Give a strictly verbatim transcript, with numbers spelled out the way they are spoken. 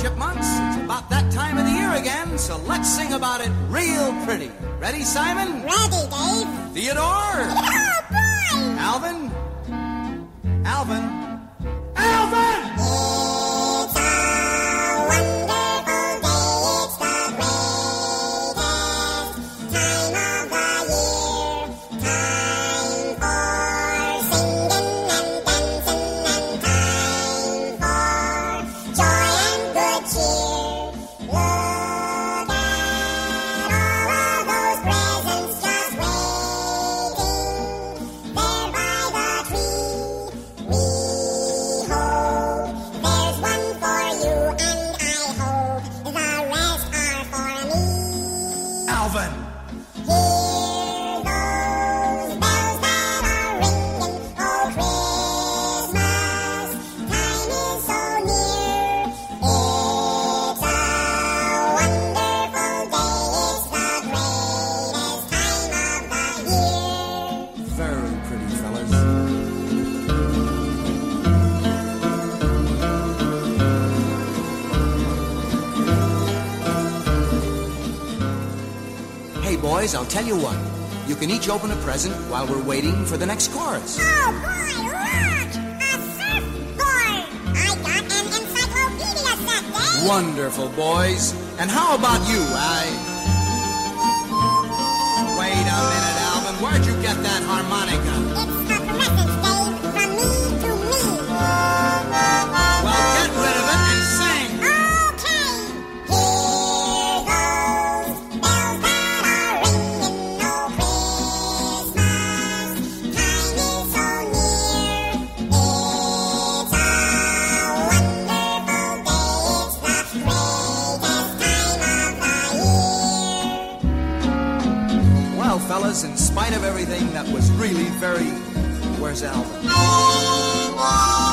Chipmunks. It's about that time of the year again, so let's sing about it real pretty. Ready, Simon? Ready, Dave. Theodore? Oh, boy! Alvin? Alvin? Alvin! It's a wonderful day. It's the greatest time of the year. Time for singing and dancing and time for joy and good cheer. Look at all of those presents just waiting there by the tree. We hope there's one for you, and I hope the rest are for me. Alvin! Hear those bells that are ringing, oh Christmas time is so near. It's a wonderful day, it's the greatest time of the year. Very pretty, fellas. Hey, boys, I'll tell you what. You can each open a present while we're waiting for the next chorus. Oh boy, look! A surfboard! I got an encyclopedia set, Dave! Wonderful, boys. And how about you? I... Wait a minute, Alvin. Where'd you get that harmonica? It's a present, Dave, from me to me. Well, get rid of it and sing. Okay! Hear those bells that are ringing, oh Christmas time is so near. It's a wonderful day, it's the greatest time of the year. Well, fellas, in spite of everything, that was really very... Where's Alvin? Oh,